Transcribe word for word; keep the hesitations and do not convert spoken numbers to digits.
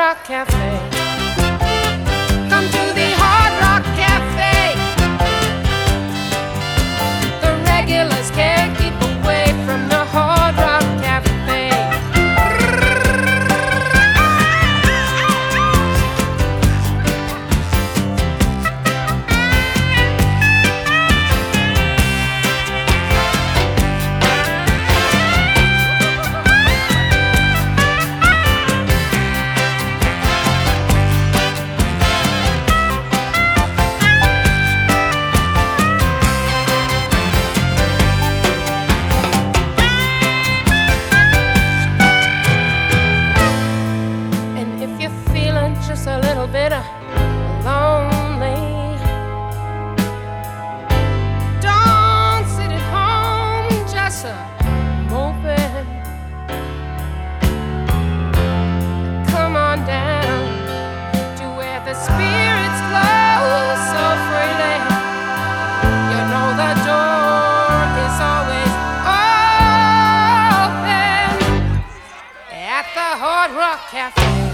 Rock Cafe. Come to the Hard Rock Cafe. The regulars can't keep away from the Hard Rock Cafe. Just a little bit uh, lonely. Don't sit at home just uh, moping. Come on down to where the spirits flow so freely. You know the door is always open at the Hard Rock Cafe.